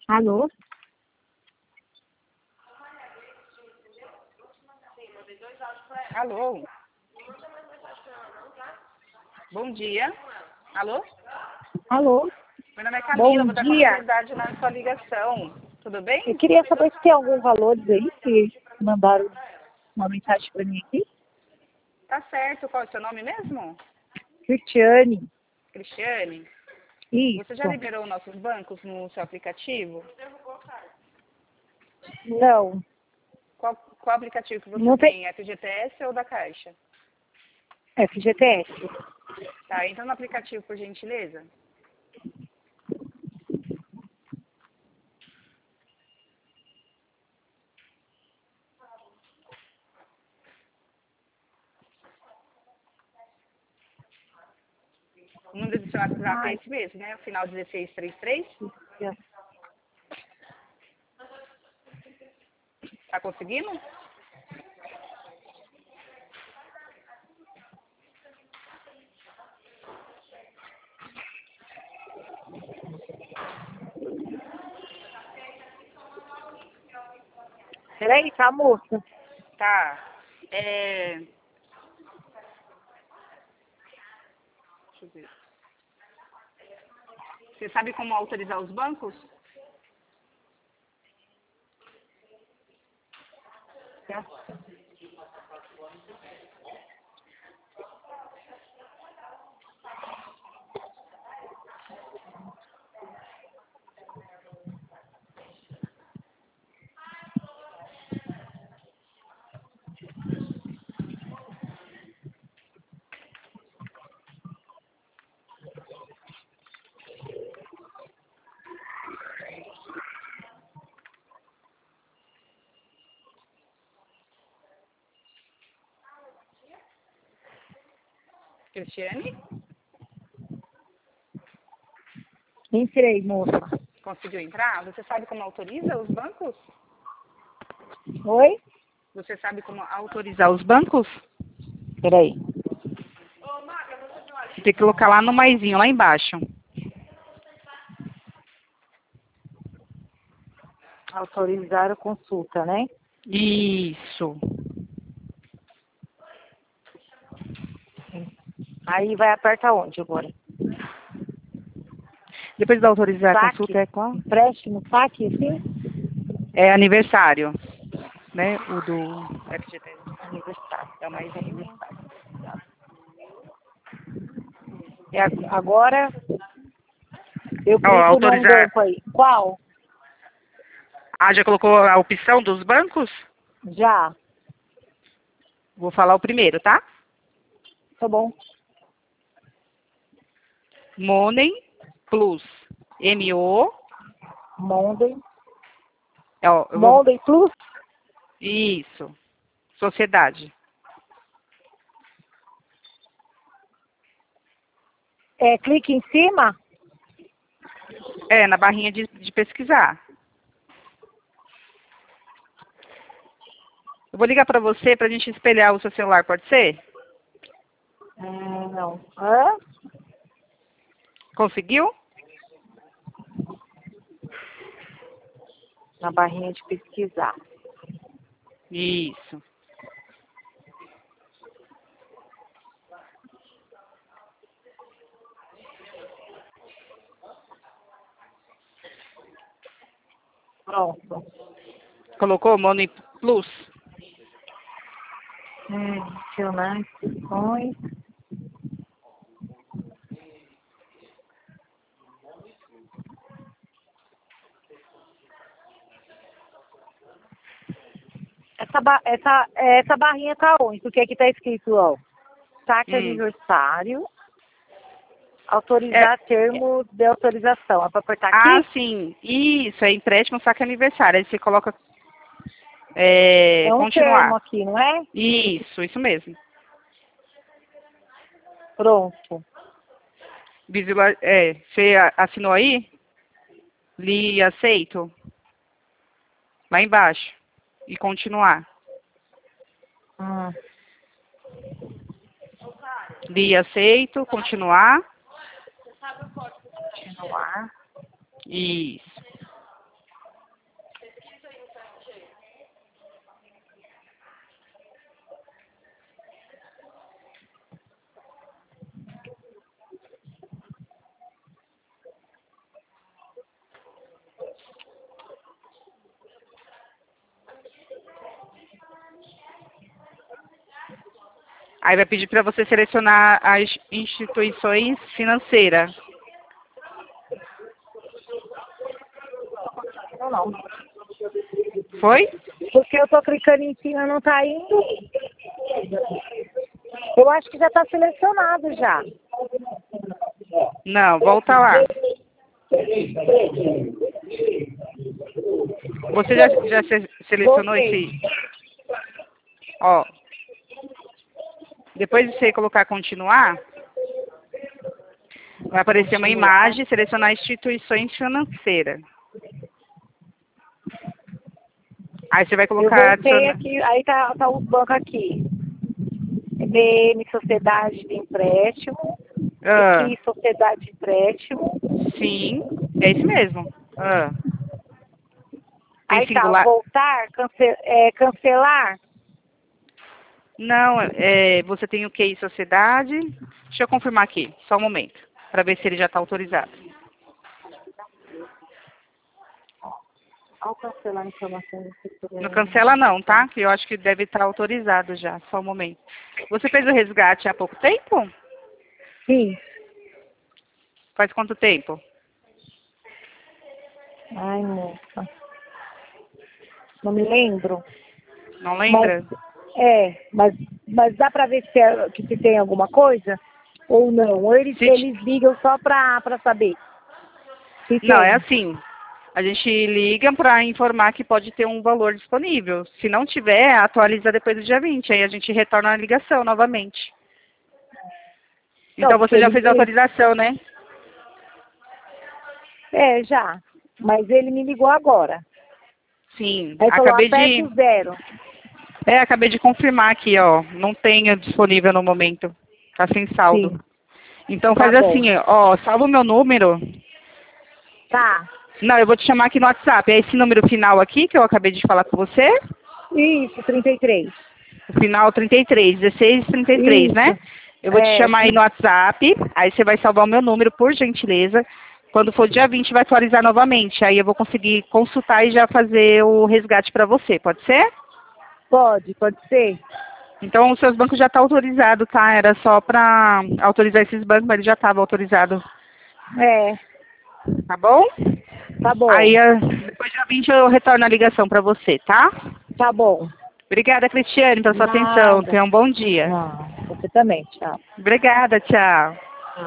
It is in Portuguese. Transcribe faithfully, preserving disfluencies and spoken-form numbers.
Alô? Alô? Bom dia. Alô? Alô? Meu nome é Camila, Bom vou dar dia. continuidade na sua ligação. Tudo Eu bem? queria saber se tem algum valores aí que mandaram uma mensagem para mim aqui. Tá certo. Qual é o seu nome mesmo? Cristiane. Cristiane. Você já Isso. liberou nossos bancos no seu aplicativo? Não. Qual, qual aplicativo que você Não tem. tem? F G T S ou da Caixa? F G T S. Tá, entra no aplicativo, por gentileza. O número do seu WhatsApp é Ai, esse mesmo, né? O final dezesseis trinta e três. Deus. Tá conseguindo? Peraí, tá, moça? Tá. É... Deixa eu ver. Você sabe como autorizar os bancos? Cristiane? Entrei, moça. Conseguiu entrar? Você sabe como autoriza os bancos? Oi? Você sabe como autorizar os bancos? Peraí. Você tem que colocar lá no maisinho, lá embaixo. Autorizar a consulta, né? Isso. Aí vai apertar onde agora? Depois de autorizar a Saque? consulta é qual? Empréstimo, saque, assim? É aniversário, né? O do F G T S. Aniversário. É o maisinho. E ag- agora eu Ó, clico num autorizar. banco aí. Qual? Ah, já colocou a opção dos bancos? Já. Vou falar o primeiro, tá? Tá bom. Money Plus. M O. Monday. Ó, eu vou... Monday Plus? Isso. Sociedade. É, clique em cima? É, na barrinha de, de pesquisar. Eu vou ligar pra você pra gente espelhar o seu celular, pode ser? Hum, não. Hã? Conseguiu? Na barrinha de pesquisar. Isso. Pronto. Colocou Money Plus? Hum, adicionar instruções. Essa, ba essa, essa barrinha tá onde? Porque aqui tá escrito, ó. Saque Hum. aniversário. É, Autorizar termo de autorização. É pra apertar ah, aqui? sim. Isso, é empréstimo, saque aniversário. Aí você coloca é, É um termo continuar. aqui, não é? Isso, isso mesmo. Pronto. Visual, é, você a- assinou aí? Li e aceito? Lá embaixo. E continuar. Hum, Li e aceito, continuar. continuar. Isso. Aí vai pedir para você selecionar as instituições financeiras. Não, não. Foi? Porque eu tô clicando em cima, não tá indo. Eu acho que já tá selecionado já. Não, volta lá. Você já, já se- selecionou Voltei. esse... Ó. Depois de você colocar continuar, vai aparecer uma imagem, selecionar instituições financeiras. Aí você vai Eu colocar... voltei adiciona- aqui, aí tá, tá os bancos aqui. B M, Sociedade de Empréstimo. Ah, Aqui, Sociedade de Empréstimo. sim, é isso mesmo. Ah. Tem Aí tá, singular... voltar, cance é, cancelar. Não, é, você tem o Q I Sociedade. Deixa eu confirmar aqui, só um momento, para ver se ele já está autorizado. Ao cancelar informações do Não cancela não, tá? Que eu acho que deve estar autorizado já, só um momento. Você fez o resgate há pouco tempo? Sim. Faz quanto tempo? Ai, moça. Não me lembro. Não Mas, lembra? é, mas, mas dá pra ver se, é, que se tem alguma coisa? Ou não? Ou eles, Se ti- eles ligam só pra, pra saber se Não, tem. é assim. A gente liga para informar que pode ter um valor disponível. Se não tiver, atualiza depois do dia vinte. Aí a gente retorna a ligação novamente. Não, Então porque você já eles, fez a eles... autorização, né? É, já. Mas ele me ligou agora. Sim. Aí falou, Acabei aperte de... o zero. É, acabei de confirmar aqui, ó. Não tenho disponível no momento. Tá sem saldo. Sim. Então Tá faz bom. assim, ó, salva o meu número. Tá. Não, eu vou te chamar aqui no WhatsApp. É esse número final aqui que eu acabei de falar com você? Isso, trinta e três. O final trinta e três, dezesseis trinta e três, né? Isso. Eu vou te É, chamar aí no WhatsApp, aí você vai salvar o meu número, por gentileza. Quando for dia vinte, vai atualizar novamente. Aí eu vou conseguir consultar e já fazer o resgate para você, pode ser? pode, pode ser. Então, os seus bancos já estão autorizados, tá? Era só para autorizar esses bancos, mas ele já estava autorizado, É, tá bom? tá bom. Aí, ah, depois do dia vinte, eu retorno a ligação para você, tá? Tá bom. Obrigada, Cristiane, pela sua atenção. Nada. Tenha um bom dia. Não, você também, tchau. Obrigada, tchau.